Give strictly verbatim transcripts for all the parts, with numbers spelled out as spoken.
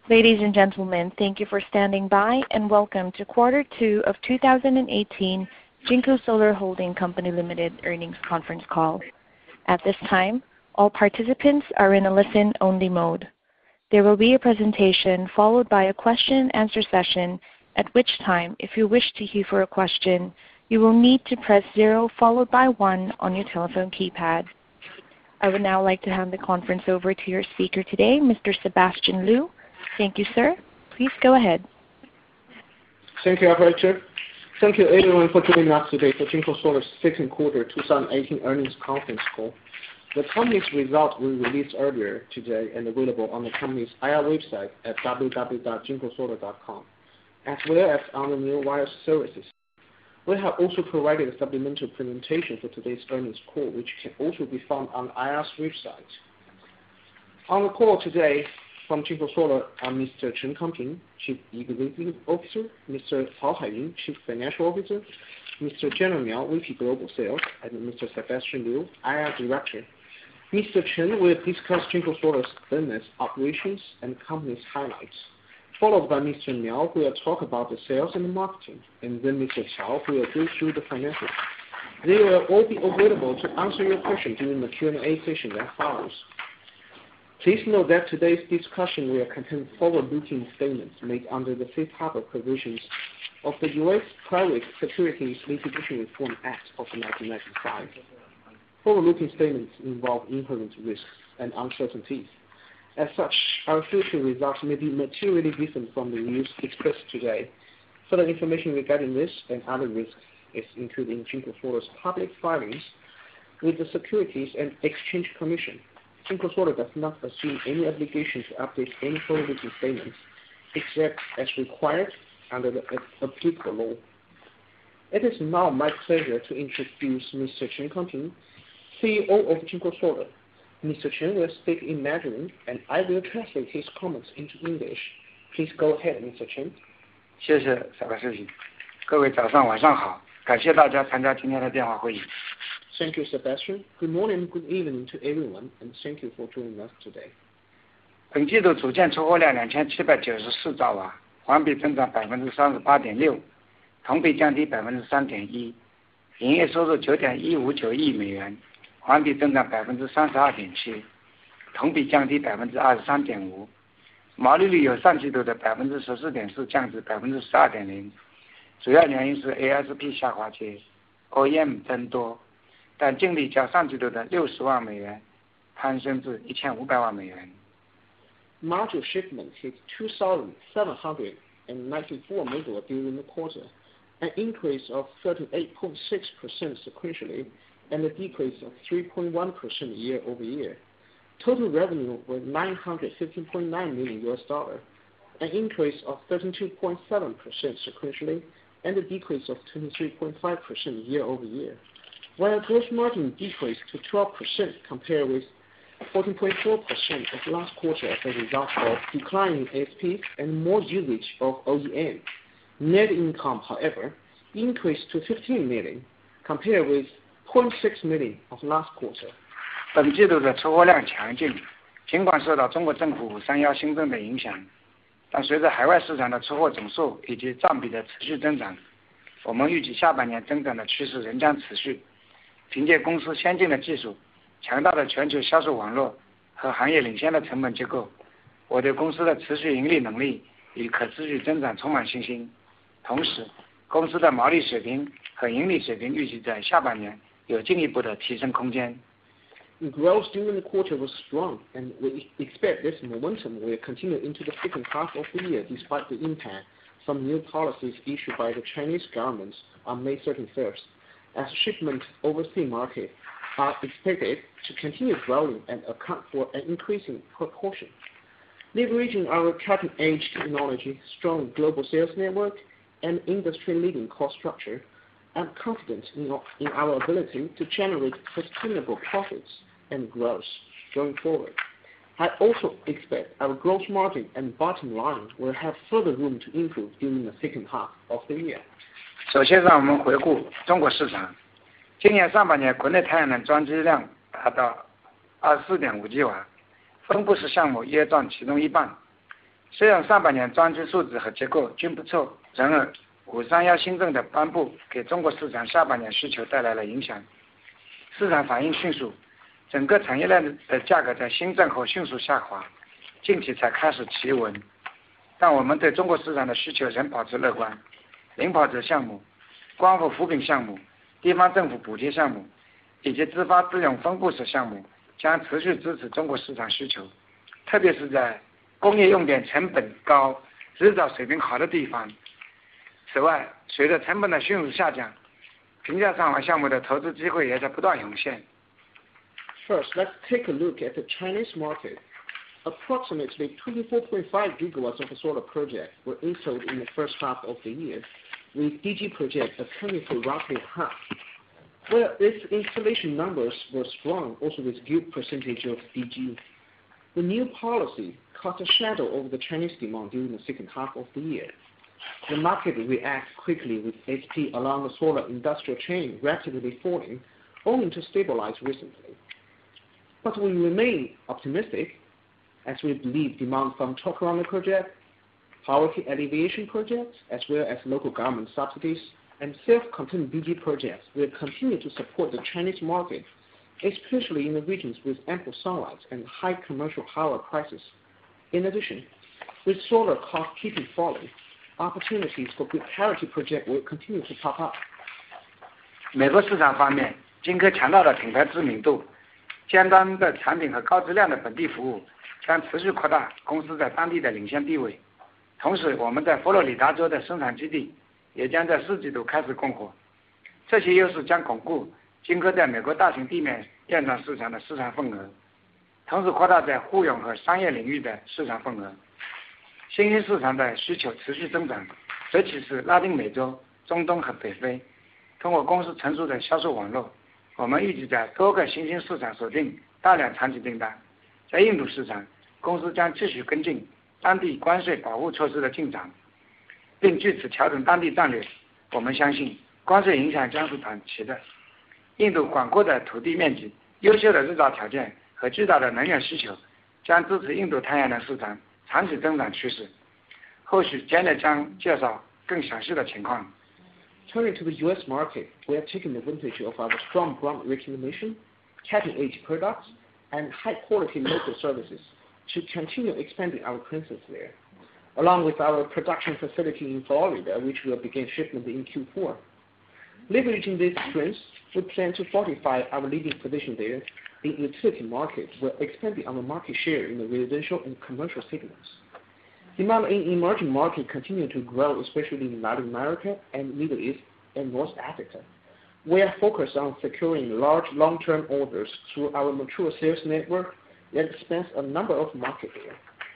Ladies and gentlemen, thank you for standing by and welcome to quarter two of two thousand eighteen JinkoSolar Holding Company Limited earnings conference call. At this time, all participants are in a listen-only mode. There will be a presentation followed by a question and answer session, at which time, if you wish to queue for a question, you will need to press zero followed by one on your telephone keypad. I would now like to hand the conference over to your speaker today, Mister Sebastian Liu. Thank you, sir. Please go ahead. Thank you, operator. Thank you everyone for joining us today for JinkoSolar's second quarter two thousand eighteen earnings conference call. The company's results were released earlier today and available on the company's I R website at w w w dot jinko solar dot com, as well as on the new wire services. We have also provided a supplemental presentation for today's earnings call, which can also be found on I R's website. On the call today from JinkoSolar are Mister Chen Kangping, Chief Executive Officer, Mister Cao Haiyun, Chief Financial Officer, Mister General Miao, V P Global Sales, and Mister Sebastian Liu, I R Director. Mister Chen will discuss JinkoSolar's business operations and company's highlights, followed by Mister Miao, who will talk about the sales and the marketing, and then Mister Cao, who will go through the financials. They will all be available to answer your questions during the Q and A session that follows. Please note that today's discussion will contain forward-looking statements made under the Safe Harbor provisions of the U S Private Securities Litigation Reform Act of nineteen ninety-five. Forward-looking statements involve inherent risks and uncertainties. As such, our future results may be materially different from the views expressed today. Further information regarding this and other risks is included in JinkoSolar's public filings with the Securities and Exchange Commission. JinkoSolar does not assume any obligation to update any forward-looking statements except as required under the applicable law. It is now my pleasure to introduce Mister Chen Kangping, C E O of JinkoSolar. Mister Chen will speak in Mandarin, and I will translate his comments into English. Please go ahead, Mister Chen. 谢谢小白书记，各位早上晚上好，感谢大家参加今天的电话会议。 Thank you, Sebastian. Good morning, good evening to everyone, and thank you for joining us today. 本季度组件出货量两千七百九十四兆瓦，环比增长百分之三十八点六，同比降低百分之三点一，营业收入九点一五九亿美元，环比增长百分之三十二点七，同比降低百分之二十三点五，毛利率由上季度的百分之十四点四降至百分之十二点零，主要原因是 A S P 下滑节 ，O E M 增多。 但净利较上季度的六十万美元攀升至一千五百万美元。 Module shipment hit two thousand seven hundred ninety-four megawatts during the quarter, an increase of thirty-eight point six percent sequentially and a decrease of three point one percent year over year. Total revenue was nine hundred fifteen point nine million U S dollars, an increase of thirty-two point seven percent sequentially and a decrease of twenty-three point five percent year over year. While gross margin decreased to twelve percent compared with fourteen point four percent of last quarter as a result of declining A S P and more usage of O E M. Net income, however, increased to fifteen million compared with zero point six million of last quarter. 本季度的出货量强劲，尽管受到中国政府五三一新政的影响，但随着海外市场的出货总数以及占比的持续增长，我们预计下半年增长的趋势仍将持续。 凭借公司先进的技术、强大的全球销售网络和行业领先的成本结构，我对公司的持续盈利能力与可持续增长充满信心。同时，公司的毛利水平和盈利水平预计在下半年有进一步的提升空间。 Growth during the quarter was strong, and we expect this momentum will continue into the second half of the year, despite the impact from new policies issued by the Chinese government on May thirty-first. As shipment overseas market are expected to continue growing and account for an increasing proportion. Leveraging our cutting-edge technology, strong global sales network, and industry-leading cost structure, I'm confident in our, in our ability to generate sustainable profits and growth going forward. I also expect our gross margin and bottom line will have further room to improve during the second half of the year. 首先，让我们回顾中国市场。今年上半年，国内太阳能装机量达到二十四点五吉瓦，分布式项目约占其中一半。 虽然上半年装机数字和结构均不错，然而五三幺新政的颁布给中国市场下半年需求带来了影响，市场反应迅速，整个产业链的价格在新政后迅速下滑，近期才开始企稳。但我们对中国市场的需求仍保持乐观，领跑者项目、光伏扶贫项目、地方政府补贴项目以及自发自用分布式项目将持续支持中国市场需求，特别是在工业用电成本高、日照水平好的地方。此外，随着成本的迅速下降，平价上网项目的投资机会也在不断涌现。 First, let's take a look at the Chinese market. Approximately twenty-four point five gigawatts of solar projects were installed in the first half of the year, with D G projects accounting for roughly half. Well, its installation numbers were strong, also with good percentage of D G. The new policy cast a shadow over the Chinese demand during the second half of the year. The market reacts quickly, with S P along the solar industrial chain rapidly falling, only to stabilize recently. But we remain optimistic, as we believe demand from Tokaram projects, poverty alleviation projects, as well as local government subsidies and self-contained D G projects will continue to support the Chinese market, especially in the regions with ample sunlight and high commercial power prices. In addition, with solar costs keeping falling, opportunities for grid parity projects will continue to pop up. 美国市场方面，晶科强大的品牌知名度、尖端的产品和高质量的本地服务将持续扩大公司在当地的领先地位。同时，我们在佛罗里达州的生产基地也将在四季度开始供货，这些优势将巩固晶科在美国大型地面电站市场的市场份额，同时扩大在户用和商业领域的市场份额。新兴市场的需求持续增长，尤其是拉丁美洲、中东和北非。通过公司成熟的销售网络，我们预计在多个新兴市场锁定大量长期订单。在印度市场，公司将继续跟进当地关税保护措施的进展，并据此调整当地战略。我们相信关税影响将是短期的。印度广阔的土地面积、优秀的日照条件和巨大的能源需求将支持印度太阳能市场长期增长趋势。后续 Janet 将介绍更详细的情况。 Turning to the U S market, we are taking advantage of our strong brand recognition, cutting-edge products, and high-quality local services to continue expanding our presence there, along with our production facility in Florida, which will begin shipment in Q four. Leveraging these strengths, we plan to fortify our leading position there in utility market, while expanding our market share in the residential and commercial segments. Demand in emerging markets continue to grow, especially in Latin America and Middle East and North Africa. We are focused on securing large long-term orders through our mature sales network that spans a number of markets there.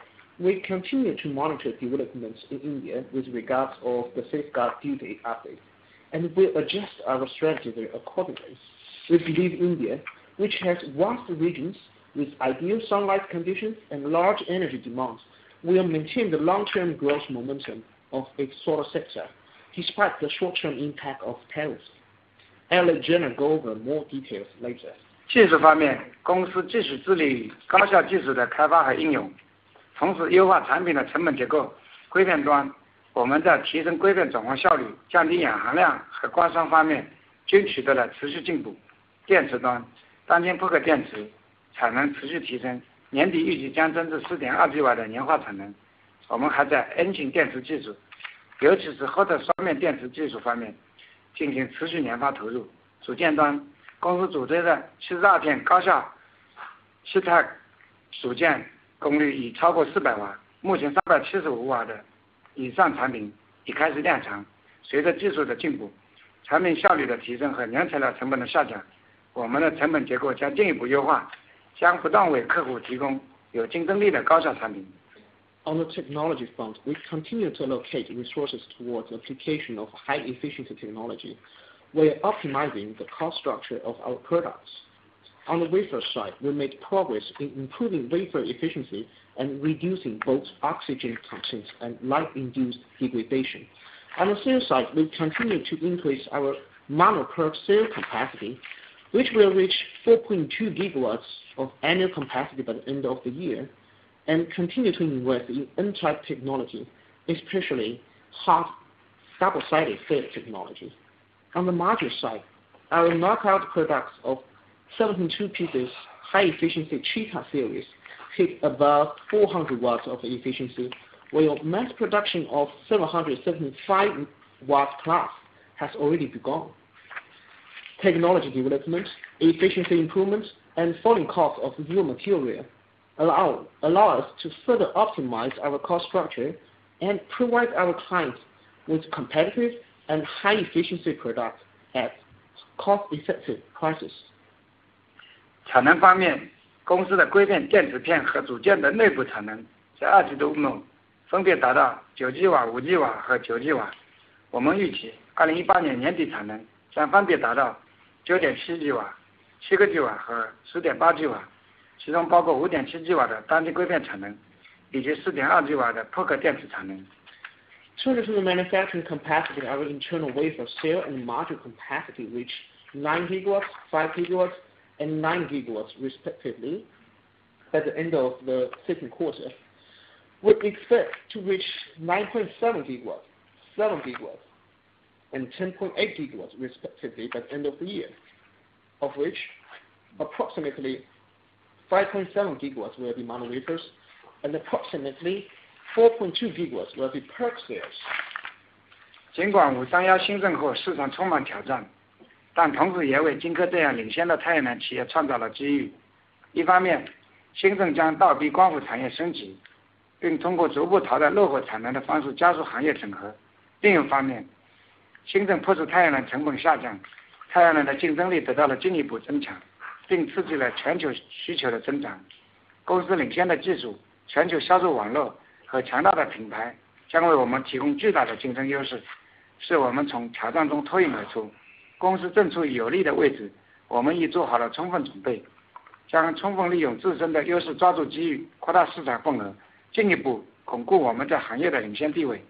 We continue to monitor developments in India with regards of the safeguard duty update, and will adjust our strategy there accordingly. We believe India, which has vast regions with ideal sunlight conditions and large energy demands, will maintain the long-term growth momentum of its solar sector, despite the short-term impact of tariffs. I'll let Jenna go over more details later. 技术方面，公司继续致力于高效技术的开发和应用，同时优化产品的成本结构。硅片端，我们在提升硅片转换效率、降低氧含量和刮伤方面均取得了持续进步。电池端，当今钋铬电池产能持续提升，年底预计将增至 四点二 吉瓦的年化产能。我们还在 N 型电池技术，尤其是后特双面电池技术方面进行持续研发投入。组件端，公司主推的七十二片高效 C T A C 组件功率已超过四百瓦，目前三百七十五瓦的以上产品已开始量产。随着技术的进步，产品效率的提升和原材料成本的下降，我们的成本结构将进一步优化，将不断为客户提供有竞争力的高效产品。 On the technology front, we continue to allocate resources towards the application of high-efficiency technology. We are optimizing the cost structure of our products. On the wafer side, we made progress in improving wafer efficiency and reducing both oxygen content and light-induced degradation. On the sales side, we continue to increase our mono-PERC cell capacity, which will reach four point two gigawatts of annual capacity by the end of the year, and continue to invest in N-type technology, especially hot double-sided film technology. On the module side, our knockout products of seventy-two pieces high-efficiency Cheetah series hit above four hundred watts of efficiency, while mass production of seven hundred seventy-five watt class has already begun. Technology development, efficiency improvement, and falling cost of raw material allow, allow us to further optimize our cost structure and provide our clients with competitive and high-efficiency products at cost-effective prices. 产能方面，公司的硅片电子片和组件的内部产能在二季度末分别达到九 G 瓦、五 G 瓦和九 G 瓦。我们预期二零一八年年底产能将分别达到九点七 G 瓦、七个 G 瓦和十点八 G 瓦，其中包括五点七 G 瓦的单晶硅片产能，以及四点二 G 瓦的破壳电池产能。 Turning to the manufacturing capacity, our internal wafer cell and module capacity reached nine gigawatts, five gigawatts, and nine gigawatts respectively at the end of the second quarter. We expect to reach nine point seven gigawatts, seven gigawatts, and ten point eight gigawatts respectively by the end of the year, of which approximately five point seven gigawatts will be mono wafers and approximately four point two gigawatts will be PERC cells. 尽管五三幺新政后市场充满挑战，但同时也为晶科这样领先的太阳能企业创造了机遇。一方面，新政将倒逼光伏产业升级，并通过逐步淘汰落后产能的方式加速行业整合；另一方面，新政迫使太阳能成本下降，太阳能的竞争力得到了进一步增强，并刺激了全球需求的增长。公司领先的技术、全球销售网络和强大的品牌将为我们提供巨大的竞争优势，使我们从挑战中脱颖而出。公司正处于有利的位置，我们已做好了充分准备，将充分利用自身的优势，抓住机遇，扩大市场份额，进一步巩固我们在行业的领先地位。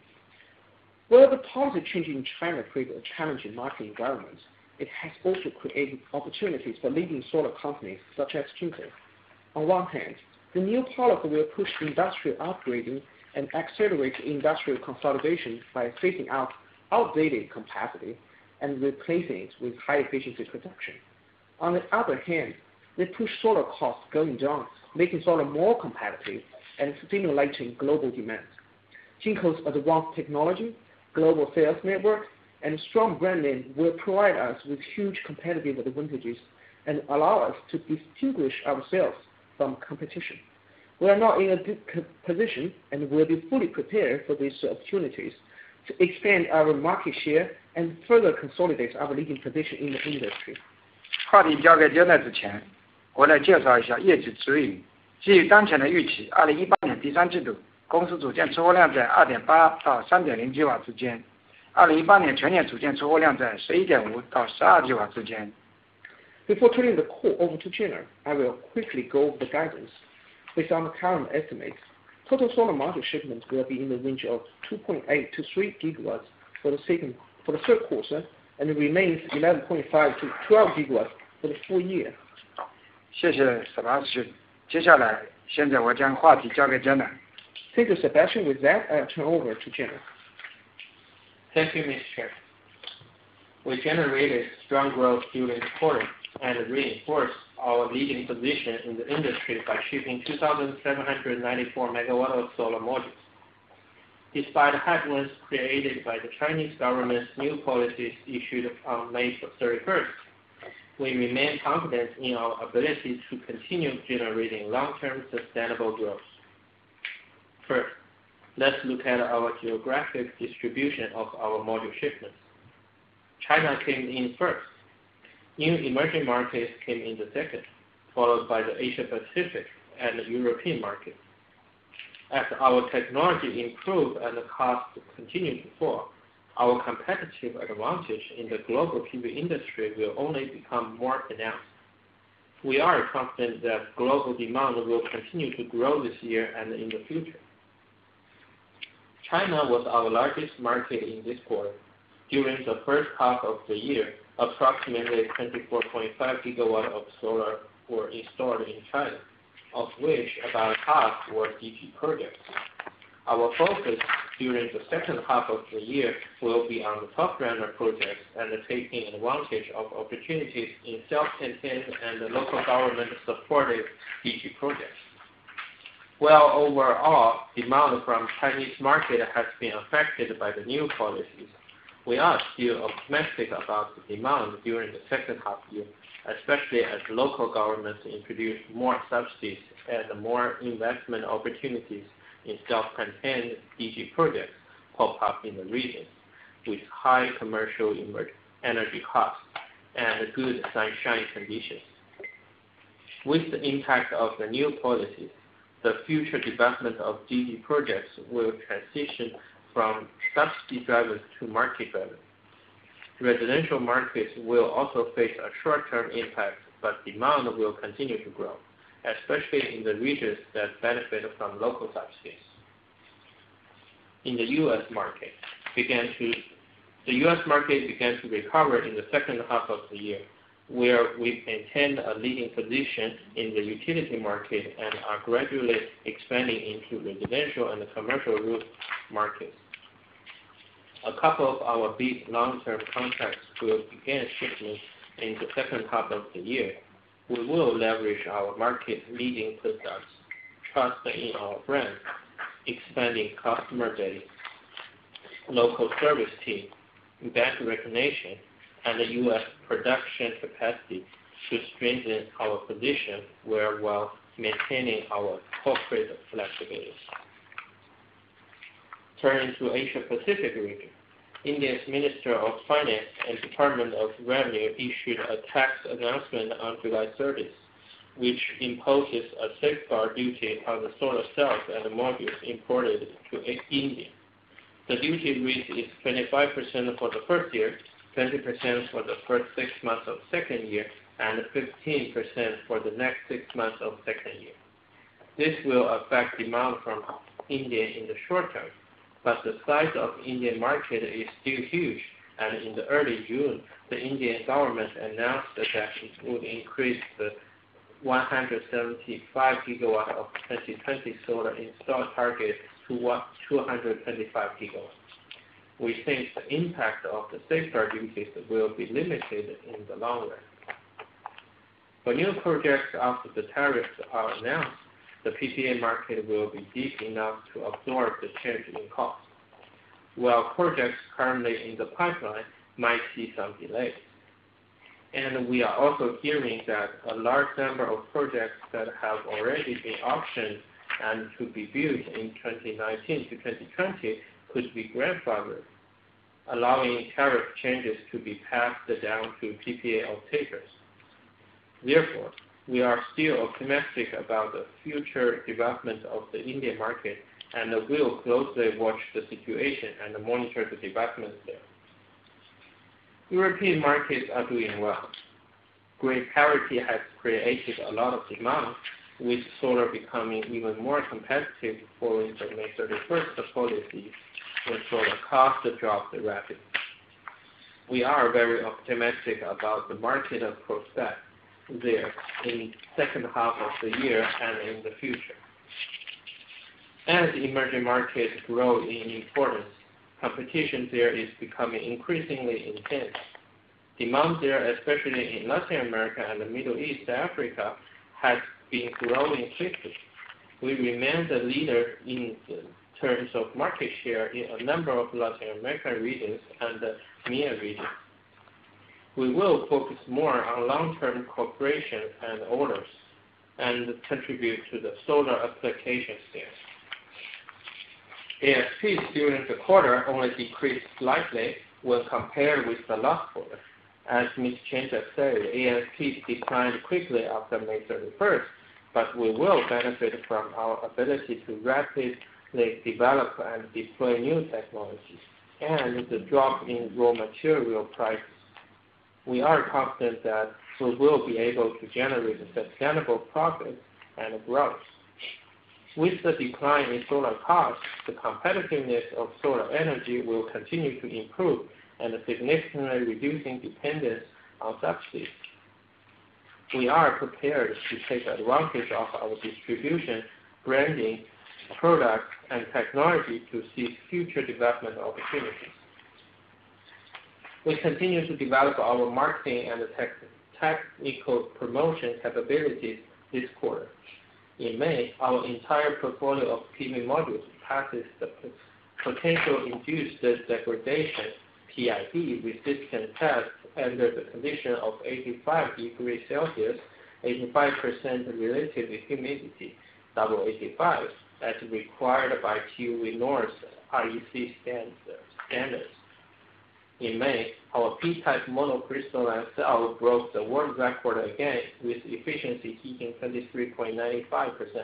While the policy change in China created a challenging market environment, it has also created opportunities for leading solar companies such as Jinko. On one hand, the new policy will push industrial upgrading and accelerate industrial consolidation by phasing out outdated capacity and replacing it with high-efficiency production. On the other hand, they push solar costs going down, making solar more competitive and stimulating global demand. Jinko's advanced technology, global sales network, and strong brand name will provide us with huge competitive advantages and allow us to distinguish ourselves from competition. We are now in a good position and will be fully prepared for these opportunities to expand our market share and further consolidate our leading position in the industry. 话题交给 Jenna 之前，我来介绍一下业绩指引。基于当前的预期，二零一八年第三季度公司组件出货量在 二点八 到 三点零 吉瓦之间，二零一八年全年组件出货量在 十一点五 到 十二 吉瓦之间。 Before turning the call over to Jenna, I will quickly go over the guidance. Based on the current estimates, total solar module shipments will be in the range of two point eight to three gigawatts for the second for the third quarter, and it remains eleven point five to twelve gigawatts for the full year. 谢谢 Sebastian。接下来，现在我将话题交给 Jenna。 Thank you, Sebastian. With that, I'll turn over to Jenna. Thank you, Mister Chair. We generated strong growth during the quarter and reinforced our leading position in the industry by shipping two thousand seven hundred ninety-four megawatts of solar modules. Despite headwinds created by the Chinese government's new policies issued on May thirty-first, we remain confident in our ability to continue generating long-term sustainable growth. First, let's look at our geographic distribution of our module shipments. China came in first. New emerging markets came in the second, followed by the Asia Pacific and the European markets. As our technology improved and the costs continued to fall, our competitive advantage in the global P V industry will only become more pronounced. We are confident that global demand will continue to grow this year and in the future. China was our largest market in this quarter. During the first half of the year, approximately twenty-four point five gigawatts of solar were installed in China, of which about half were D G projects. Our focus during the second half of the year will be on the top-runner projects and taking advantage of opportunities in self-contained and local government-supported D G projects. While overall demand from Chinese market has been affected by the new policies, we are still optimistic about the demand during the second half year, especially as local governments introduce more subsidies and more investment opportunities in self-contained D G projects pop up in the region with high commercial energy costs and good sunshine conditions. With the impact of the new policies, the future development of D G projects will transition from subsidy-driven to market-driven. Residential markets will also face a short-term impact, but demand will continue to grow, especially in the regions that benefit from local subsidies. In the U S market, began to, the U S market began to recover in the second half of the year, where we maintained a leading position in the utility market and are gradually expanding into residential and commercial roof markets. A couple of our big long-term contracts will begin shipments in the second half of the year. We will leverage our market-leading products, trust in our brand, expanding customer base, local service team, brand recognition, and the U S production capacity to strengthen our position while maintaining our corporate flexibility. Turning to Asia Pacific region, India's Minister of Finance and Department of Revenue issued a tax announcement on July thirtieth, which imposes a safeguard duty on the solar cells and modules imported to India. The duty rate is twenty-five percent for the first year, twenty percent for the first six months of second year, and fifteen percent for the next six months of second year. This will affect demand from India in the short term, but the size of Indian market is still huge, and in the early June, the Indian government announced that it would increase the one hundred seventy-five gigawatt of twenty twenty solar install target to two hundred twenty-five gigawatts. We think the impact of the safeguard duties will be limited in the long run. For new projects after the tariffs are announced, the P P A market will be deep enough to absorb the change in cost, while projects currently in the pipeline might see some delays. And we are also hearing that a large number of projects that have already been auctioned and to be built in twenty nineteen to twenty twenty could be grandfathered, allowing tariff changes to be passed down to P P A off-takers. Therefore, we are still optimistic about the future development of the Indian market and will closely watch the situation and monitor the developments there. European markets are doing well. Grid parity has created a lot of demand, with solar becoming even more competitive following the May thirty-first policy when solar costs dropped rapidly. We are very optimistic about the market prospects there in second half of the year and in the future. As emerging markets grow in importance, competition there is becoming increasingly intense. Demand there, especially in Latin America and the Middle East Africa, has been growing quickly. We remain the leader in terms of market share in a number of Latin American regions and the M E A region. We will focus more on long-term cooperation and orders and contribute to the solar applications there. A S Ps during the quarter only decreased slightly when compared with the last quarter. As Miz Chen just said, A S Ps declined quickly after May thirty-first, but we will benefit from our ability to rapidly develop and deploy new technologies and the drop in raw material prices. We are confident that we will be able to generate sustainable profits and growth. With the decline in solar costs, the competitiveness of solar energy will continue to improve and significantly reducing dependence on subsidies. We are prepared to take advantage of our distribution, branding, product, and technology to seize future development opportunities. We continue to develop our marketing and tech, technical promotion capabilities this quarter. In May, our entire portfolio of P V modules passes the potential induced degradation P I D resistant test under the condition of eighty-five degrees Celsius, eighty-five percent relative humidity, double eighty-five, as required by T U V North's R E C standards. In May, our P-type monocrystalline cell broke the world record again with efficiency heating twenty-three point nine five percent.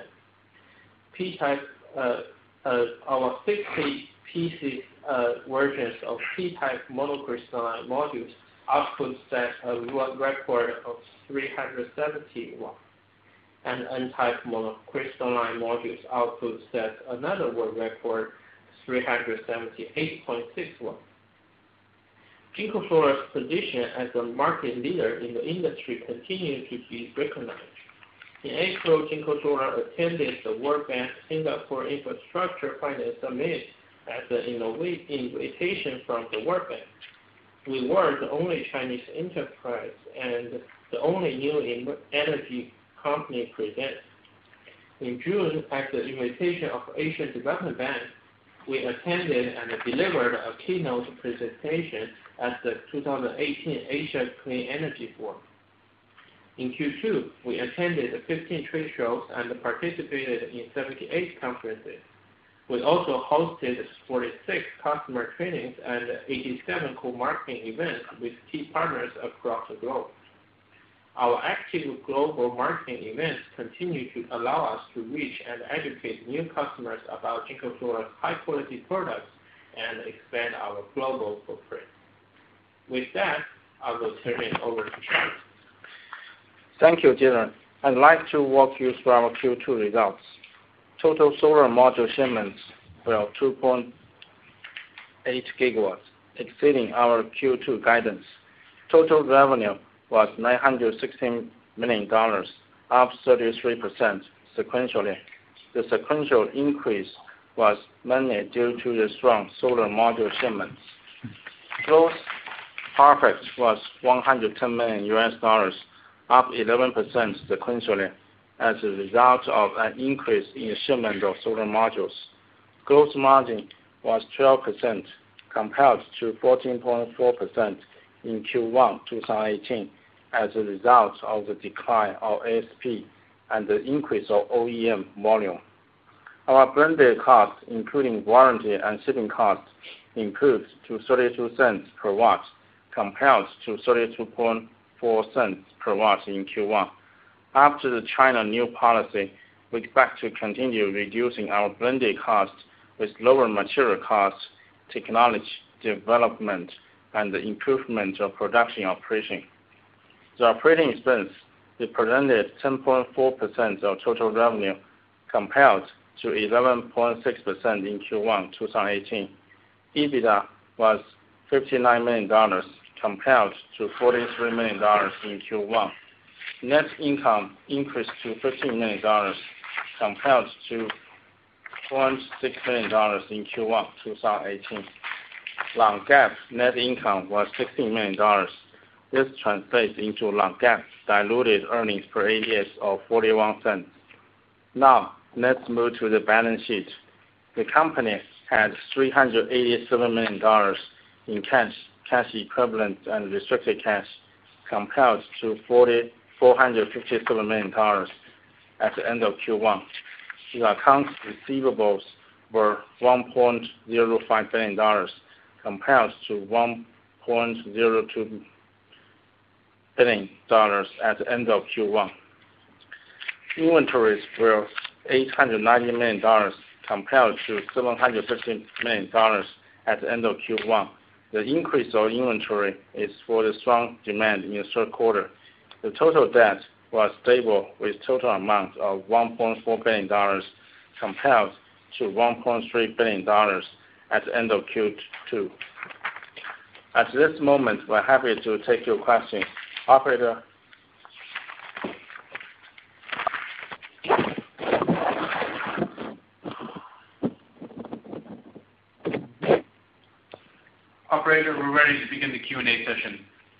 P-type, uh, uh, our sixty pieces uh, versions of P-type monocrystalline modules output set a world record of three hundred seventy watts, and N-type monocrystalline modules output set another world record, three hundred seventy-eight point six watts. JinkoSolar's position as a market leader in the industry continues to be recognized. In April, JinkoSolar attended the World Bank Singapore Infrastructure Finance Summit as an invitation from the World Bank. We were the only Chinese enterprise and the only new energy company present. In June, at the invitation of Asian Development Bank, we attended and delivered a keynote presentation at the two thousand eighteen Asia Clean Energy Forum. In Q two, we attended fifteen trade shows and participated in seventy-eight conferences. We also hosted forty-six customer trainings and eighty-seven co-marketing events with key partners across the globe. Our active global marketing events continue to allow us to reach and educate new customers about JinkoSolar's high-quality products and expand our global footprint. With that, I will turn it over to Charlie. Thank you, Dylan. I'd like to walk you through our Q two results. Total solar module shipments were two point eight gigawatts, exceeding our Q two guidance. Total revenue was nine hundred sixteen million dollars, up thirty-three percent sequentially. The sequential increase was mainly due to the strong solar module shipments. Gross profit was one hundred ten million U S dollars, up eleven percent sequentially, as a result of an increase in shipment of solar modules. Gross margin was twelve percent compared to fourteen point four percent in Q one twenty eighteen as a result of the decline of A S P and the increase of O E M volume. Our blended cost, including warranty and shipping costs, improved to thirty-two cents per watt compared to thirty-two point four cents per watt in Q one. After the China new policy, we expect to continue reducing our blended costs with lower material costs, technology development, and the improvement of production operation. The operating expense represented ten point four percent of total revenue compared to eleven point six percent in Q one twenty eighteen. EBITDA was fifty-nine million dollars compared to forty-three million dollars in Q one. Net income increased to fifteen million dollars compared to twenty-six million dollars in Q one twenty eighteen. Non-GAAP net income was sixteen million dollars. This translates into non-GAAP diluted earnings per A D S of forty-one cents. Now, let's move to the balance sheet. The company had three hundred eighty-seven million dollars in cash, cash equivalents, and restricted cash, compared to four hundred fifty-seven million dollars at the end of Q one. The accounts receivables were one point zero five billion dollars compared to one point zero two billion dollars at the end of Q one. Inventories were eight hundred ninety million dollars compared to seven hundred fifty million dollars at the end of Q one. The increase of inventory is for the strong demand in the third quarter. The total debt was stable with total amount of one point four billion dollars compared to one point three billion dollars at the end of Q two. At this moment, we're happy to take your questions. Operator. Operator, we're ready to begin the Q and A session.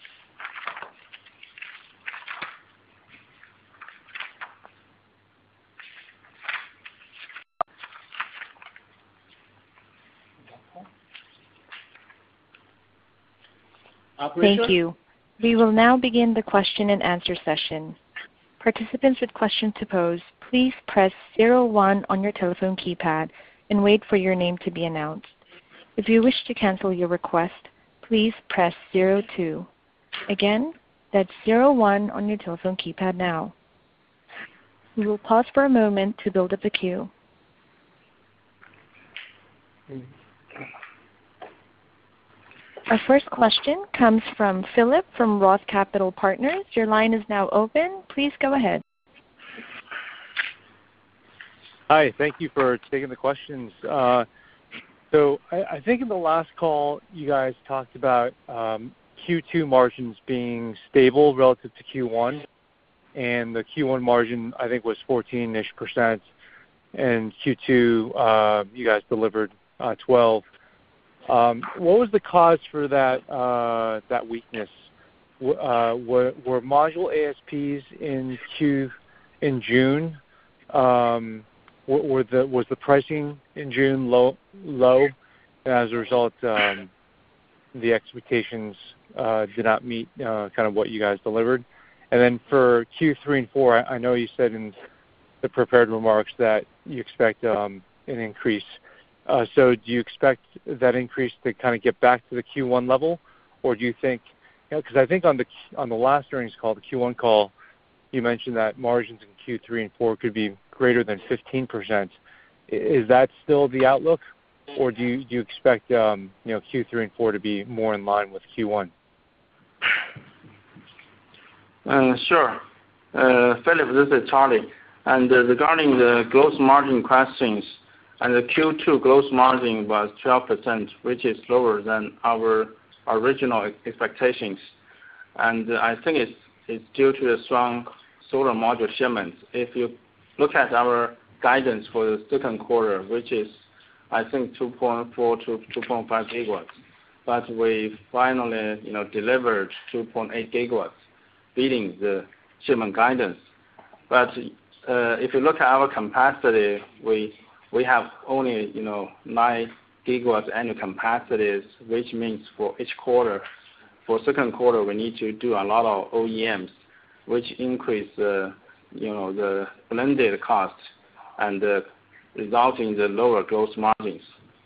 Operator? Thank you. We will now begin the question and answer session. Participants with questions to pose, please press zero one on your telephone keypad and wait for your name to be announced. If you wish to cancel your request, please press zero two. Again, that's zero one on your telephone keypad now. We will pause for a moment to build up the queue. Our first question comes from Philip from Roth Capital Partners. Your line is now open. Please go ahead. Hi, thank you for taking the questions. Uh, so I, I think in the last call, you guys talked about um, Q two margins being stable relative to Q one, and the Q one margin I think was fourteen-ish percent, and Q two uh, you guys delivered uh, twelve. Um, what was the cause for that uh, that weakness? Uh, were, were module A S Ps in Q in June? Um, were, were the was the pricing in June low low, and as a result, um, the expectations uh, did not meet uh, kind of what you guys delivered? And then for Q three and four, I, I know you said in the prepared remarks that you expect um, an increase. Uh, so do you expect that increase to kind of get back to the Q one level, or do you think, because you know, I think on the on the last earnings call, the Q one call, you mentioned that margins in Q three and four could be greater than fifteen percent. Is that still the outlook, or do you do you expect um, you know Q three and four to be more in line with Q one? Uh, sure, uh, Philip. This is Charlie. And uh, regarding the gross margin questions. And the Q two gross margin was twelve percent, which is lower than our original expectations. And I think it's, it's due to the strong solar module shipments. If you look at our guidance for the second quarter, which is, I think, two point four to two point five gigawatts, but we finally, you know, delivered two point eight gigawatts, beating the shipment guidance. But uh, if you look at our capacity, we We have only, you know, nine gigawatts annual capacities, which means for each quarter, for second quarter, we need to do a lot of O E Ms, which increase, uh, you know, the blended cost and uh, resulting in the lower gross margins.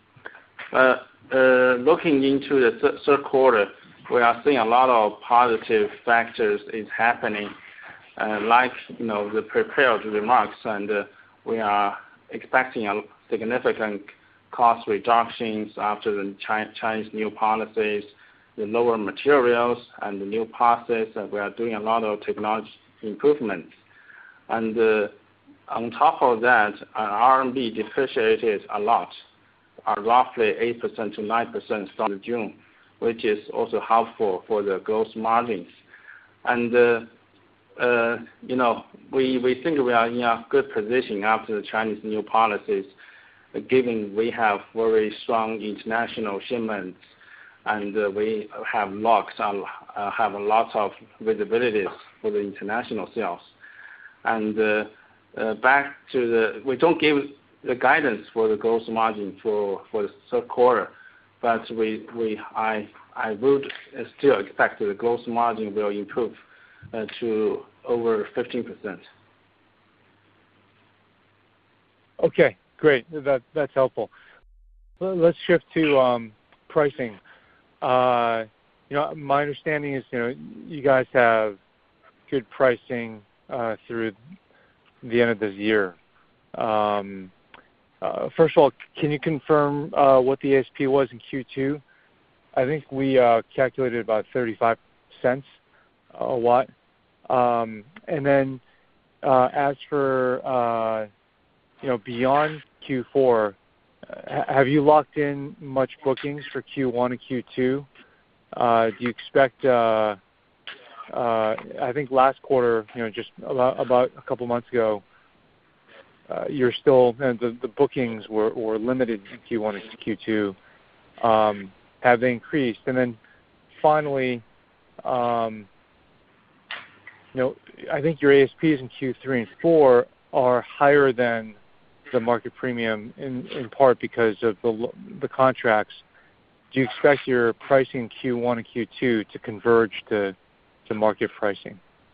Uh, uh, looking into the th third quarter, we are seeing a lot of positive factors is happening, uh, like, you know, the prepared remarks, and uh, we are expecting a significant cost reductions after the Chinese new policies, the lower materials and the new process, and we are doing a lot of technology improvements. And uh, on top of that, our R M B depreciated a lot, uh, roughly eight percent to nine percent starting June, which is also helpful for the gross margins. And uh, Uh, you know, we, we think we are in a good position after the Chinese new policies, uh, given we have very strong international shipments, and uh, we have locks, uh, have a lot of visibilities for the international sales. And uh, uh, back to the, we don't give the guidance for the gross margin for, for the third quarter, but we, we, I, I would still expect the gross margin will improve uh, to over fifteen percent. Okay, great. That that's helpful. Let's shift to um, pricing. Uh, you know, my understanding is, you know, you guys have good pricing uh, through the end of this year. Um, uh, first of all, can you confirm uh, what the A S P was in Q two? I think we uh, calculated about thirty-five cents a watt. Um, and then uh, as for, uh, you know, beyond Q four, uh, have you locked in much bookings for Q one and Q two? Uh, do you expect, uh, uh, I think last quarter, you know, just about, about a couple months ago, uh, you're still, you know, the, the bookings were, were limited in Q one and Q two. Um, have they increased? And then finally, um, you know, I think your A S Ps in Q three and four are higher than the market premium in, in part because of the the contracts. Do you expect your pricing in Q one and Q two to converge to, to market pricing?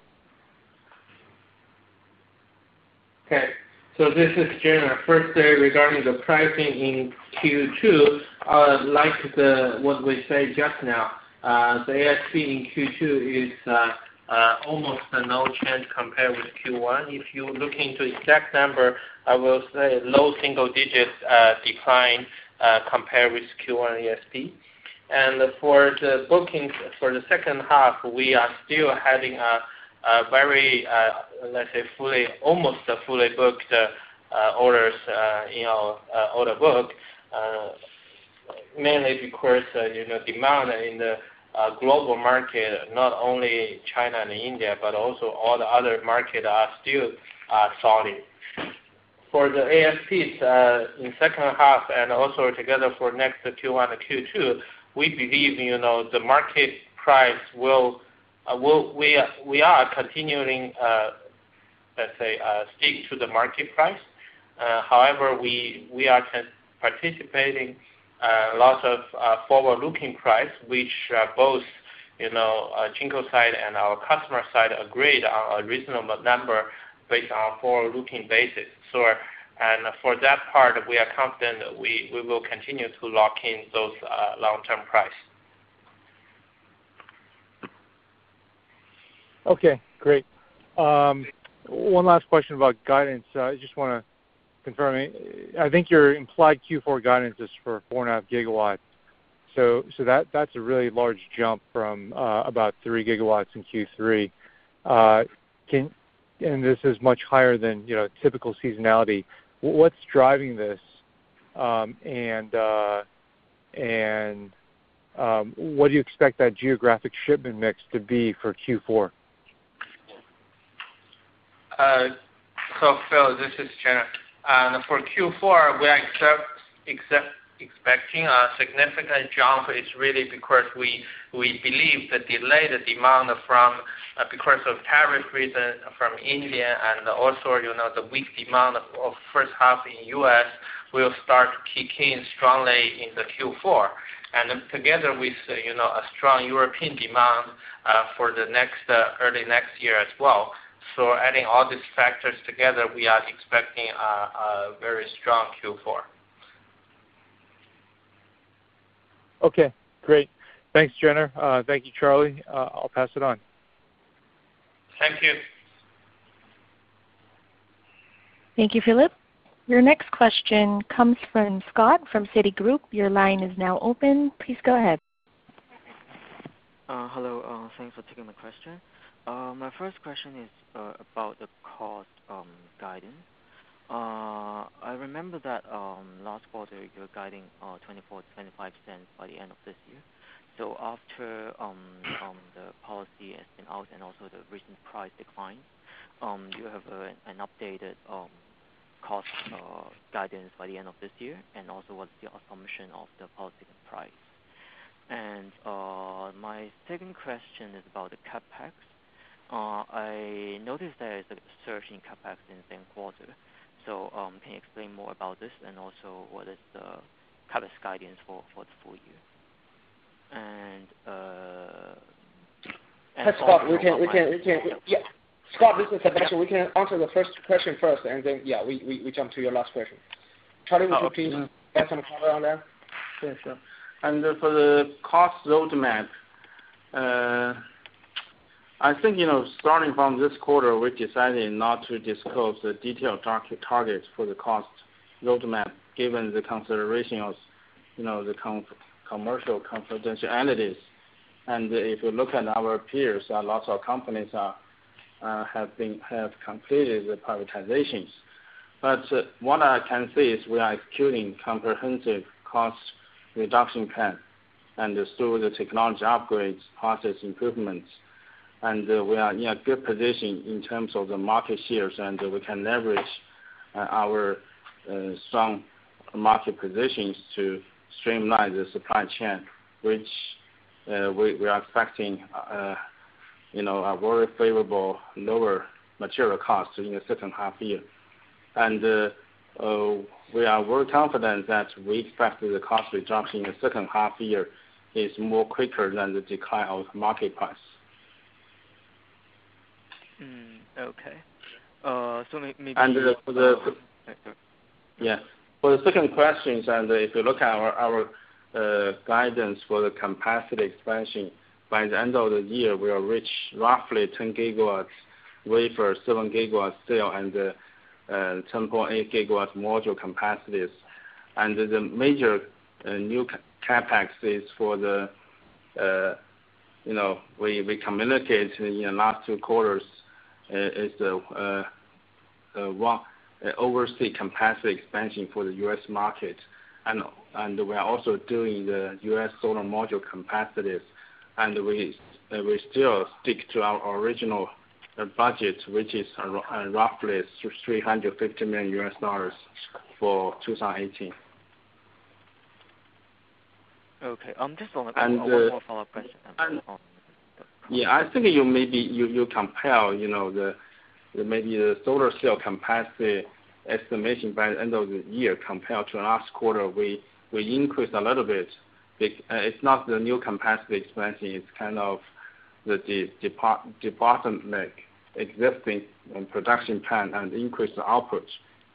Okay. So this is Jenner. First, uh, regarding the pricing in Q two, uh, like the what we said just now, uh, the A S P in Q two is uh, uh, almost uh, no change compared with Q one. If you look into exact number, I will say low single digit uh, decline uh, compared with Q one A S P. And for the bookings for the second half, we are still having a Uh, very, uh, let's say, fully, almost uh, fully booked uh, orders uh, in our uh, order book, uh, mainly because uh, you know demand in the uh, global market, not only China and India, but also all the other markets are still uh, solid. For the A S Ps uh, in second half and also together for next Q one and Q two, we believe you know the market price will. Uh, we'll, we, we are continuing, uh, let's say, uh, stick to the market price. Uh, however, we, we are participating uh, lots of uh, forward-looking price, which uh, both, you know, uh, Jinko side and our customer side agreed on a reasonable number based on forward-looking basis. So, and for that part, we are confident that we, we will continue to lock in those uh, long-term price. Okay, great. Um, one last question about guidance. Uh, I just want to confirm. I think your implied Q four guidance is for four and a half gigawatts. So, so that that's a really large jump from uh, about three gigawatts in Q three. Uh, can and this is much higher than you know typical seasonality. What's driving this? Um, and uh, and um, what do you expect that geographic shipment mix to be for Q four? Uh, so Phil, this is Jenner. And for Q four, we are accept, accept, expecting a significant jump. It's really because we we believe the delayed demand from uh, because of tariff reason from India and also you know the weak demand of, of first half in U S will start to kick in strongly in the Q four. And together with uh, you know a strong European demand uh, for the next uh, early next year as well. So adding all these factors together, we are expecting a, a very strong Q four. Okay, great. Thanks, Jenner. Uh, thank you, Charlie. Uh, I'll pass it on. Thank you. Thank you, Philip. Your next question comes from Scott from Citigroup. Your line is now open. Please go ahead. Uh, hello. Uh, thanks for taking my question. Uh, my first question is uh, about the cost um, guidance. Uh, I remember that um, last quarter you were guiding uh, twenty-four to twenty-five cents by the end of this year. So after um, um, the policy has been out and also the recent price decline, um, you have a, an updated um, cost uh, guidance by the end of this year, and also what's the assumption of the policy and price. And uh, my second question is about the capex. Uh, I noticed there is a surge in capex in the same quarter. So um, can you explain more about this, and also what is the capex guidance for, for the full year? And, uh, and hey, Scott, we can we can we can yeah. Scott, this is Sebastian. We can answer the first question first, and then yeah, we, we, we jump to your last question. Charlie, would oh, you please okay. add some color on that? Sure, sure. And uh, for the cost roadmap, uh, I think, you know, starting from this quarter, we decided not to disclose the detailed target targets for the cost roadmap, given the consideration of, you know, the com commercial confidentialities. And if you look at our peers, uh, lots of companies are, uh, have been have completed the privatizations. But uh, what I can say is we are executing comprehensive cost reduction plan, and uh, through the technology upgrades, process improvements. And uh, we are in a good position in terms of the market shares, and uh, we can leverage uh, our uh, strong market positions to streamline the supply chain which uh, we, we are expecting uh, you know, a very favorable lower material cost in the second half year. And uh, uh, we are very confident that we expect the cost reduction in the second half year is more quicker than the decline of market price. Mm, okay. Uh, so maybe. And uh, for the uh, yeah, for the second question, and if you look at our our uh, guidance for the capacity expansion, by the end of the year we will reach roughly ten gigawatts wafer, seven gigawatts cell, and uh, uh, ten point eight gigawatts module capacities. And the major uh, new capex is for the uh, you know we we communicate in the last two quarters uh, is the uh, uh, one. Uh, overseas capacity expansion for the U S market, and and we are also doing the U S solar module capacities, and we uh, we still stick to our original uh, budget, which is uh, roughly three hundred fifty million U S dollars for two thousand eighteen. Okay. Um, just on, and, on, uh, one more follow-up question. And, yeah, I think you maybe you you compare you know the maybe the solar cell capacity estimation by the end of the year compared to last quarter, we we increased a little bit. It's not the new capacity expansion; it's kind of the the depart, department existing production plan and increase the output.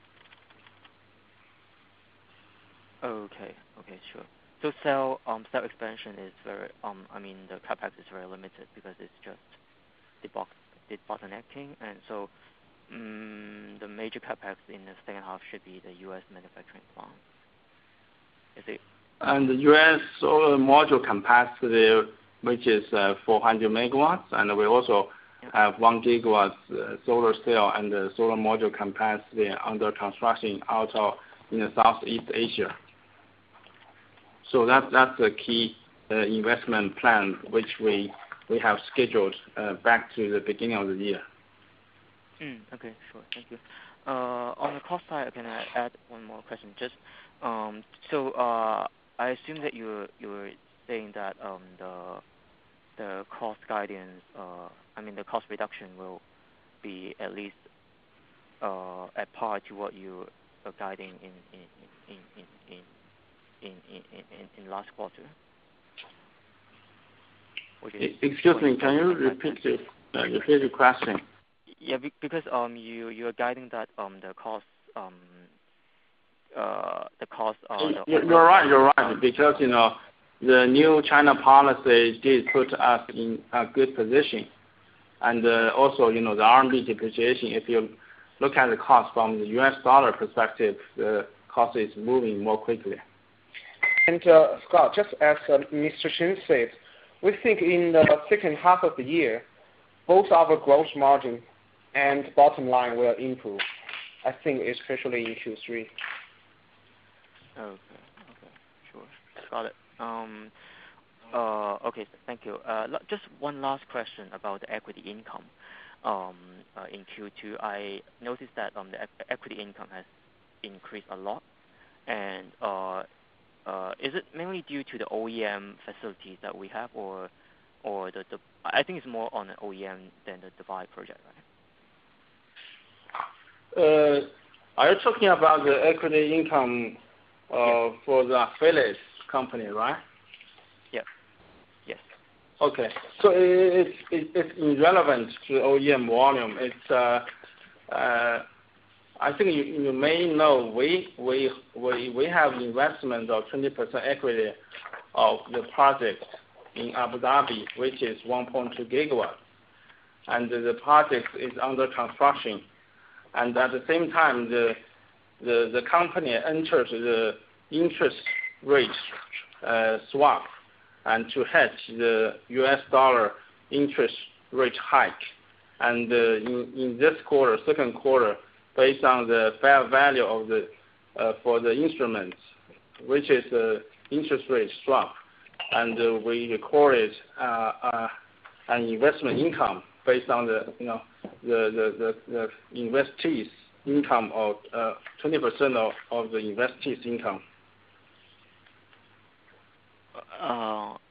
Okay. Okay. Sure. So cell um cell expansion is very um I mean the capex is very limited because it's just debox. bottlenecking, and so um, the major capex in the second half should be the U S manufacturing plant. Is it? And the U S solar module capacity, which is uh, four hundred megawatts, and we also yeah. have one gigawatt uh, solar cell and the solar module capacity under construction out of in the Southeast Asia. So that that's the key uh, investment plan which we. we have scheduled uh, back to the beginning of the year. Mm, okay, sure, thank you. Uh, on the cost side, can I add one more question? Just um, so uh, I assume that you you were saying that um, the the cost guidance, uh, I mean the cost reduction will be at least uh, at par to what you are guiding in in in in in in in, in, in last quarter. Excuse me, can you repeat the uh, repeat the question? Yeah, because um you you are guiding that um the cost um uh the cost uh the you're, you're right, you're right, because you know the new China policy did put us in a good position, and uh, also you know the R M B depreciation. If you look at the cost from the U S dollar perspective, the cost is moving more quickly. And uh, Scott, just as uh, Mister Chen said, we think in the second half of the year, both our gross margin and bottom line will improve. I think especially in Q three. Okay, okay, sure, got it. Um, uh, okay, thank you. Uh, just one last question about the equity income. Um, uh, in Q two, I noticed that um the equity income has increased a lot, and uh. Uh, is it mainly due to the O E M facilities that we have, or, or the, the I think it's more on the O E M than the Dubai project, right? Uh, are you talking about the equity income uh, yeah. for the affiliate company, right? Yeah. Yes. Okay. So it, it, it's irrelevant to O E M volume. It's uh, uh, I think you, you may know we we we we have investment of twenty percent equity of the project in Abu Dhabi, which is one point two gigawatts, and the project is under construction. And at the same time, the the the company enters the interest rate uh, swap and to hedge the U S dollar interest rate hike. And uh, in in this quarter, second quarter, based on the fair value of the uh, for the instruments, which is the interest rate swap, and uh, we recorded uh, uh, an investment income based on the you know the the, the, the investees income of uh, twenty percent of, of the investees income. Uh,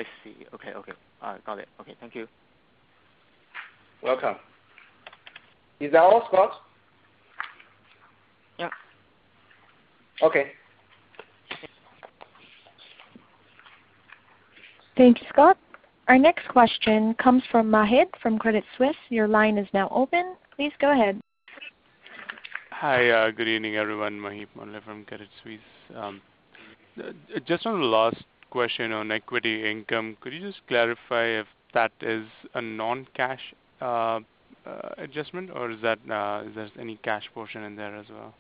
I see. Okay, okay. Uh, got it. Okay, thank you. Welcome. Is that all, Scott? Yeah. Okay. Thank you, Scott. Our next question comes from Mahid from Credit Suisse. Your line is now open. Please go ahead. Hi, uh, good evening, everyone. Mahib Monle from Credit Suisse. Um, uh, just on the last question on equity income, could you just clarify if that is a non-cash uh, uh, adjustment, or is that uh, is there any cash portion in there as well?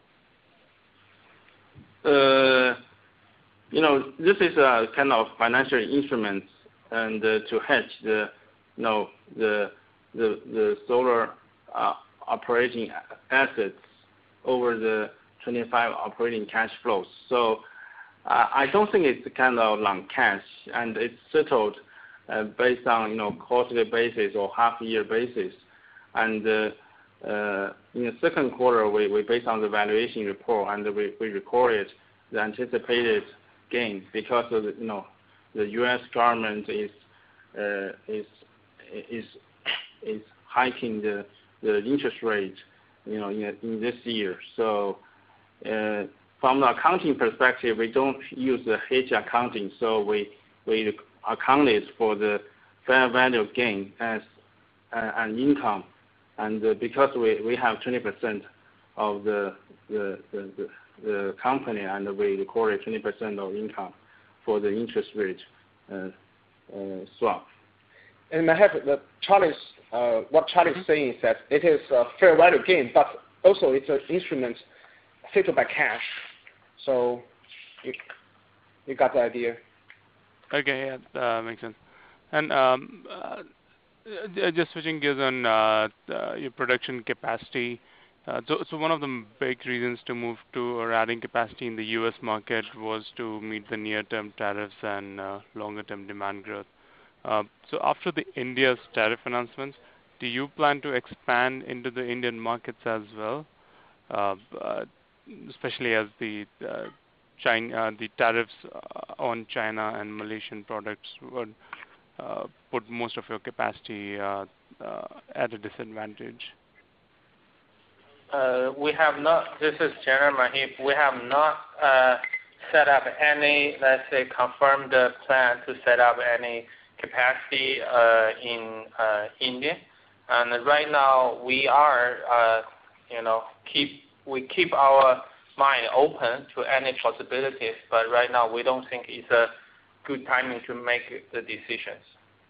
Uh, you know, this is a kind of financial instrument, and uh, to hedge the, you know, the the the solar uh, operating assets over the twenty-five operating cash flows. So uh, I don't think it's kind of non-cash, and it's settled uh, based on, you know, quarterly basis or half-year basis. And uh, uh, in the second quarter, we, we based on the valuation report, and we, we recorded the anticipated gain because of the, you know, the U S government is uh, is is is hiking the the interest rate, you know, in, in this year. So uh, from the accounting perspective, we don't use the hedge accounting, so we we accounted for the fair value gain as uh, an income, and uh, because we, we have twenty percent of the the, the the the company, and we recorded twenty percent of income for the interest rate uh, uh, swap. And I have the Charlie's, uh, what Charlie is saying is that it is a fair value gain, but also it's an instrument settled by cash. So you, you got the idea. Okay, yeah, that uh, makes sense. And um, uh, just switching gears on uh, uh, your production capacity. Uh, so, so one of the big reasons to move to or adding capacity in the U S market was to meet the near-term tariffs and uh, longer-term demand growth. Uh, so after the India's tariff announcements, do you plan to expand into the Indian markets as well, uh, uh, especially as the uh, China, uh, the tariffs uh, on China and Malaysian products would uh, put most of your capacity uh, uh, at a disadvantage? Uh, we have not, this is General Mahib, we have not uh, set up any, let's say, confirmed uh, plan to set up any capacity uh, in uh, India. And right now we are, uh, you know, keep we keep our mind open to any possibilities, but right now we don't think it's a good timing to make the decisions.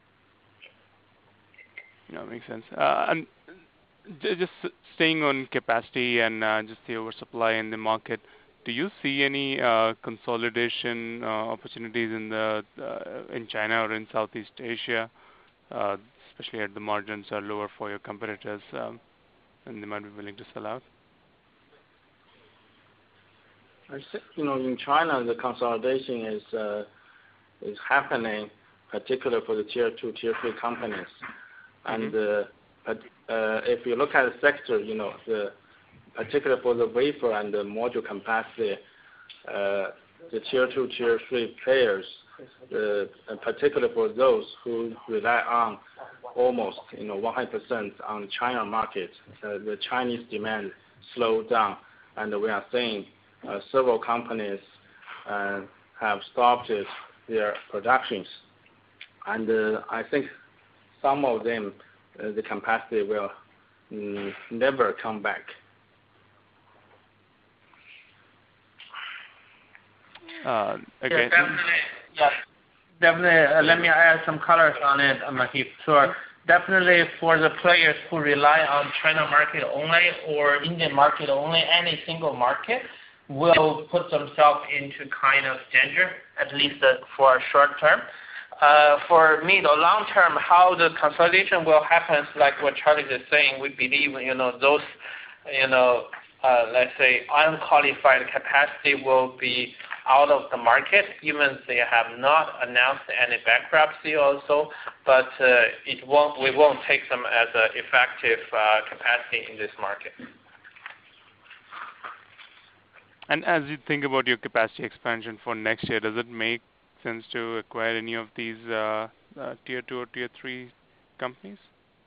No, makes sense. Uh, and just staying on capacity and uh, just the oversupply in the market, do you see any uh, consolidation uh, opportunities in the uh, in China or in Southeast Asia, uh, especially at the margins are lower for your competitors, um, and they might be willing to sell out? I think, you know, in China, the consolidation is uh, is happening, particularly for the tier two, tier three companies. And uh, but, uh, if you look at the sector, you know, the particularly for the wafer and the module capacity, uh, the tier two, tier three players, uh, and particularly for those who rely on almost, you know, one hundred percent on the China market, uh, the Chinese demand slowed down, and we are seeing uh, several companies uh, have stopped their productions, and uh, I think some of them, uh, the capacity will mm, never come back. Uh, okay. Yeah, definitely. Yes, definitely. Uh, let me add some colors on it, Mahib. Sure. Definitely for the players who rely on China market only or Indian market only, any single market will put themselves into kind of danger, at least uh, for a short term. Uh, for mid or long term, how the consolidation will happen, like what Charlie is saying, we believe, you know, those, you know, uh, let's say unqualified capacity will be out of the market, even they have not announced any bankruptcy also, but uh, it won't, we won't take them as an effective uh, capacity in this market. And as you think about your capacity expansion for next year, does it make sense to acquire any of these uh, uh, tier two or tier three companies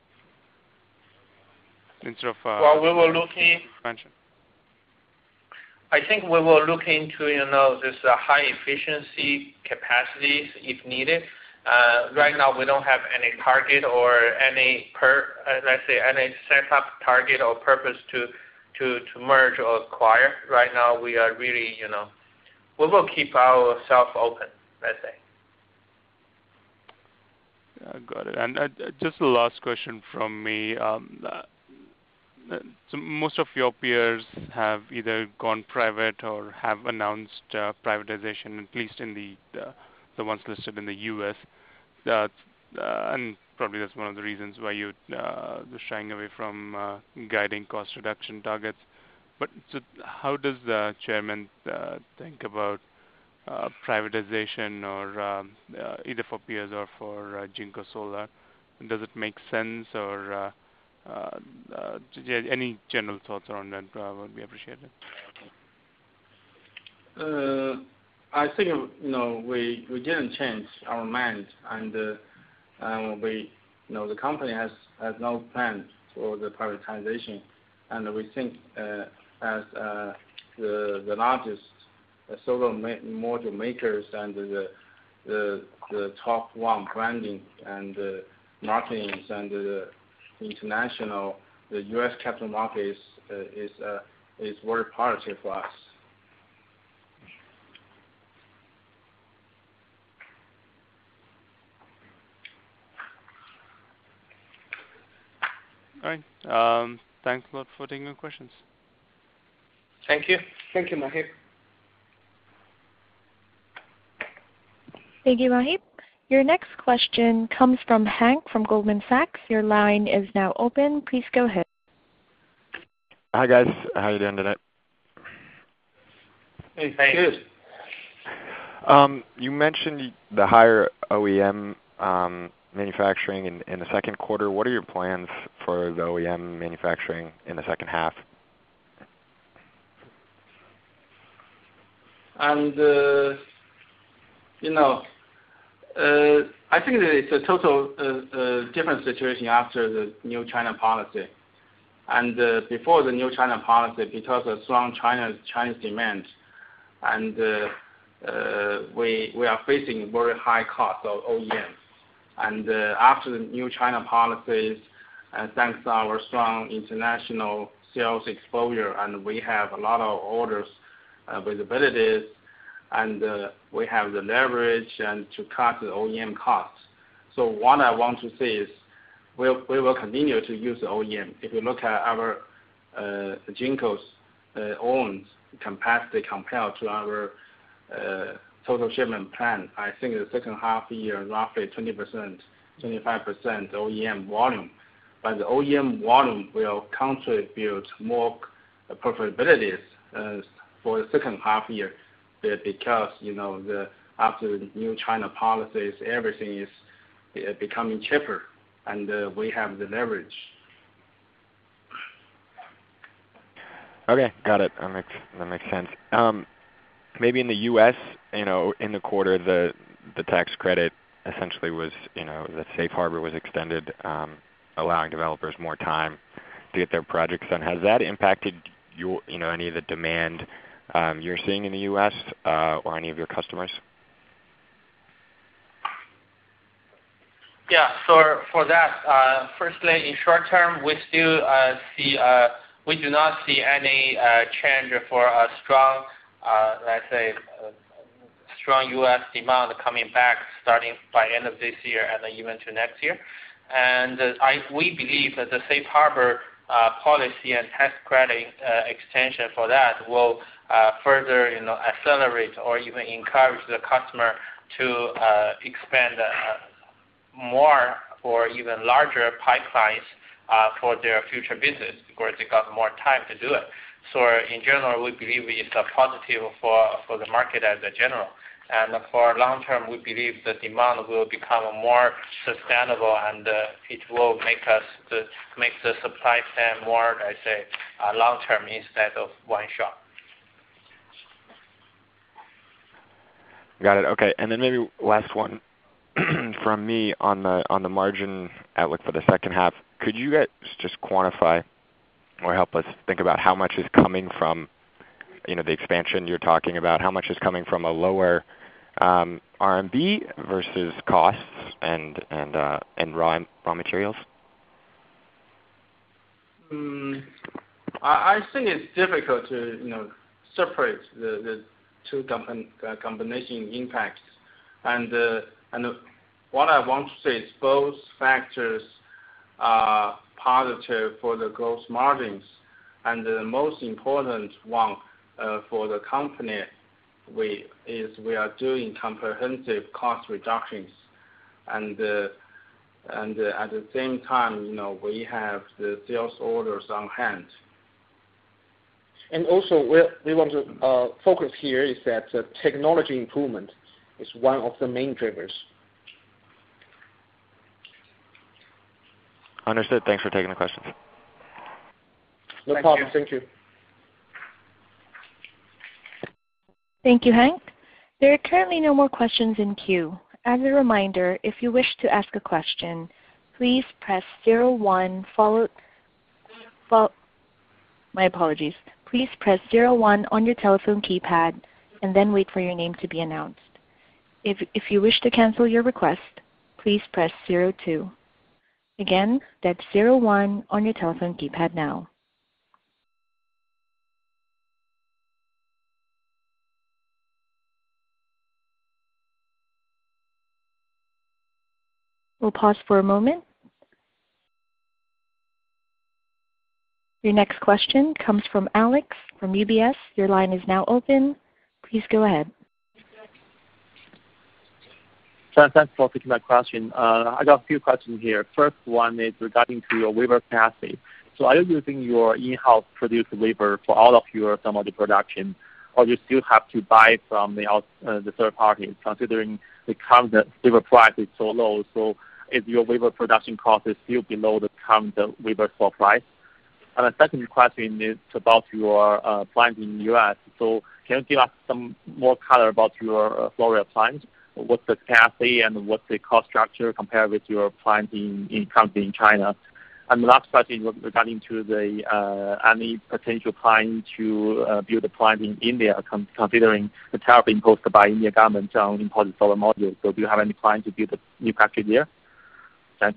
instead of uh, well, we will look in, expansion? I think we will look into, you know, this uh, high efficiency capacities if needed. Uh, right now, we don't have any target or any per, uh, let's say, any setup target or purpose to, to, to merge or acquire. Right now, we are really, you know, we will keep ourselves open, let's say. Uh, got it. And uh, just the last question from me. Um, uh, so most of your peers have either gone private or have announced uh, privatization, at least in the uh, the ones listed in the U S. Uh, uh, and probably that's one of the reasons why you uh, are shying away from uh, guiding cost reduction targets. But so how does the chairman uh, think about uh, privatization, or um, uh, either for peers or for uh, Jinko Solar? Does it make sense, or uh, uh, uh, any general thoughts around that uh, would be appreciated? Uh, I think, you know, we, we didn't change our mind, and uh, um, we, you know, the company has, has no plan for the privatization, and we think uh, as uh, the the largest uh, solar ma module makers and the the the top one branding and uh, marketing and the international, the U S capital market is uh, is uh, is very positive for us. All right. Um, thanks a lot for taking my questions. Thank you. Thank you, Mahip. Thank you, Mahip. Your next question comes from Hank from Goldman Sachs. Your line is now open. Please go ahead. Hi, guys. How are you doing today? Hey, good. Um, you mentioned the higher O E M um, manufacturing in, in the second quarter. What are your plans for the O E M manufacturing in the second half? And, uh, you know, uh, I think that it's a total uh, uh, different situation after the new China policy. And uh, before the new China policy, because of strong China, Chinese demand, and uh, uh, we, we are facing very high cost of O E M. And uh, after the new China policies, and thanks to our strong international sales exposure, and we have a lot of orders, uh, visibilities, and uh, we have the leverage and to cut the O E M costs. So what I want to say is we'll, we will continue to use the O E M. If you look at our uh, Jinko's uh, own capacity compared to our uh, total shipment plan, I think the second half year roughly twenty percent, twenty-five percent O E M volume. But the O E M volume will contribute more profitability uh, for the second half year, because, you know, the after the new China policies, everything is uh, becoming cheaper, and uh, we have the leverage. Okay, got it. That makes that makes sense. Um, maybe in the U S, you know, in the quarter, the the tax credit essentially was, you know, the safe harbor was extended, um, allowing developers more time to get their projects done. Has that impacted your, you know, any of the demand um, you're seeing in the U S uh, or any of your customers? Yeah. So for that, uh, firstly, in short term, we still uh, see uh, we do not see any uh, change for a strong, uh, let's say, uh, strong U S demand coming back starting by end of this year and even to next year. And uh, I, we believe that the safe harbor uh, policy and tax credit uh, extension for that will uh, further, you know, accelerate or even encourage the customer to uh, expand uh, more or even larger pipelines uh, for their future business, because they got more time to do it. So in general, we believe it's a positive for, for the market as a general. And for long term, we believe the demand will become more sustainable, and uh, it will make us the, make the supply plan more, I say, uh, long term instead of one shot. Got it. Okay. And then maybe last one from me on the on the margin outlook for the second half. Could you guys just quantify or help us think about how much is coming from, you know, the expansion you're talking about? How much is coming from a lower um, R M B versus costs and and uh, and raw raw materials? Mm, I, I think it's difficult to you know separate the, the two comp- uh, combination impacts, and uh, and what I want to say is both factors are positive for the gross margins, and the most important one uh, for the company we is we are doing comprehensive cost reductions, and uh, and uh, at the same time, you know, we have the sales orders on hand. And also, we we want to uh, focus here is that uh, technology improvement is one of the main drivers. Understood. Thanks for taking the questions. No Thank problem. you. Thank you. Thank you, Hank. There are currently no more questions in queue. As a reminder, if you wish to ask a question, please press zero one followed, fo- my apologies. Please press zero one on your telephone keypad and then wait for your name to be announced. If, if you wish to cancel your request, please press zero two. Again, that's zero one on your telephone keypad now. We'll pause for a moment. Your next question comes from Alex from U B S. Your line is now open. Please go ahead. Thanks for taking my question. Uh, I got a few questions here. First one is regarding to your wafer capacity. So are you using your in-house produced wafer for all of your some of the production, or you still have to buy from the out, uh, the third parties, considering the current wafer price is so low? So is your wafer production cost is still below the current wafer spot price? And the second question is about your uh, plant in the U S. So can you give us some more color about your uh, Florida plant? What's the capacity and what's the cost structure compared with your plant in, in currently in China? And the last question regarding to the uh, any potential plan to uh, build a plant in India, con- considering the tariff imposed by Indian government on imported solar modules. So do you have any plan to build a new factory there? Thanks.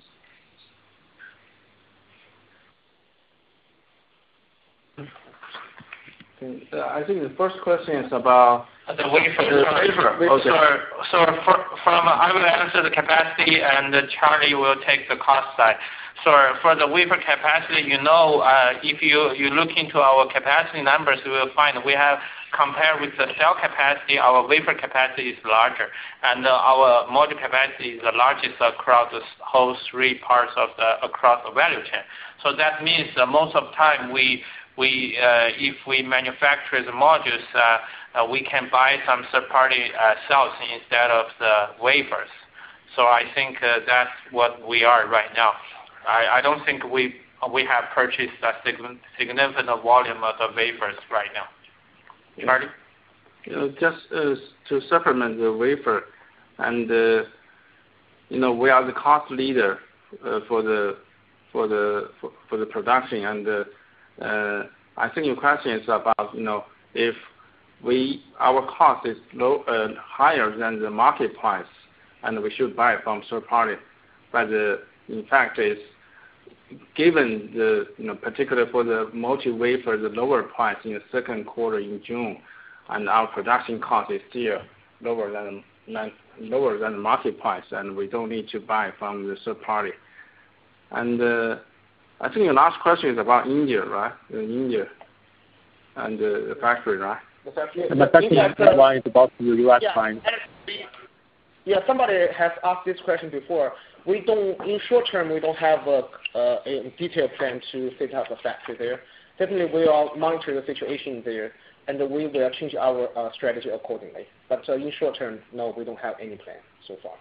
Uh, I think the first question is about the wafer. the wafer. So, Okay. so for, from I will answer the capacity, and Charlie will take the cost side. So for the wafer capacity, you know, uh, if you, you look into our capacity numbers, you will find we have compared with the cell capacity, our wafer capacity is larger, and uh, our module capacity is the largest across the whole three parts of the across the value chain. So that means uh, most of the time we we uh, if we manufacture the modules, uh, uh, we can buy some third-party uh, cells instead of the wafers. So I think uh, that's what we are right now. I, I don't think we we have purchased a significant volume of the wafers right now. Charlie? You know, just uh, to supplement the wafer, and uh, you know, we are the cost leader uh, for the for the for, for the production, and uh, uh, I think your question is about, you know, if we our cost is low uh, higher than the market price, and we should buy from third party, but uh, in fact is given the, you know, particularly for the multi-wafer, the lower price in the second quarter in June, and our production cost is still lower than, than lower than the market price, and we don't need to buy from the third party. And uh, I think your last question is about India, right? In India and uh, the factory, right? And the second one is about the U S yeah, plant. Yeah, somebody has asked this question before. We don't, in short term, we don't have a, a, a detailed plan to set up a factory there. Definitely, we will monitor the situation there, and we will change our uh, strategy accordingly. But uh, in short term, no, we don't have any plan so far.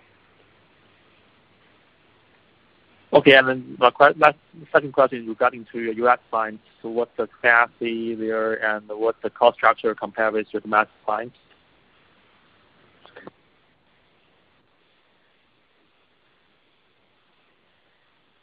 Okay, and then the que- last, second question is regarding to your U S plant. So what's the capacity there, and what's the cost structure compared with your domestic plant?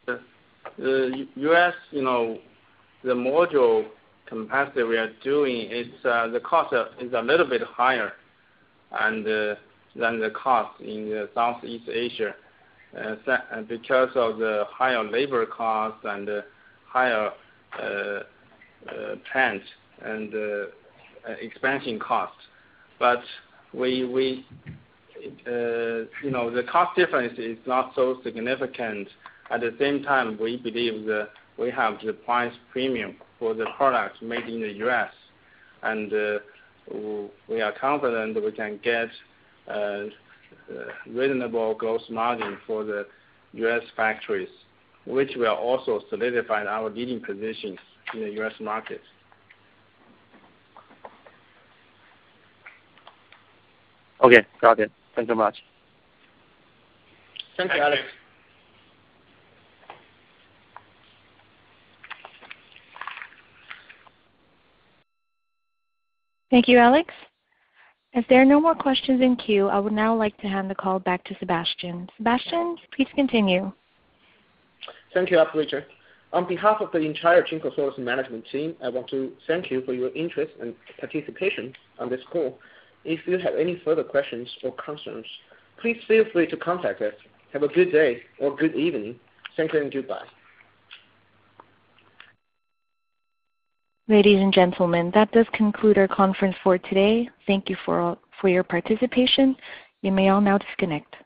the U S, you know, the module capacity we are doing is uh, the cost is a little bit higher, and uh, than the cost in the Southeast Asia, uh, because of the higher labor costs and uh, higher uh, uh, plant and uh, expansion costs. But we we uh, you know, the cost difference is not so significant. At the same time, we believe that we have the price premium for the products made in the U S, and uh, we are confident that we can get uh, uh, reasonable gross margin for the U S factories, which will also solidify our leading positions in the U S market. Okay, got it. Thank you so much. Thank you, Alex. Thank you, Alex. As there are no more questions in queue, I would now like to hand the call back to Sebastian. Sebastian, please continue. Thank you, operator. On behalf of the entire Jinko Solar's management team, I want to thank you for your interest and participation on this call. If you have any further questions or concerns, please feel free to contact us. Have a good day or good evening. Thank you and goodbye. Ladies and gentlemen, that does conclude our conference for today. Thank you for, for your participation. You may all now disconnect.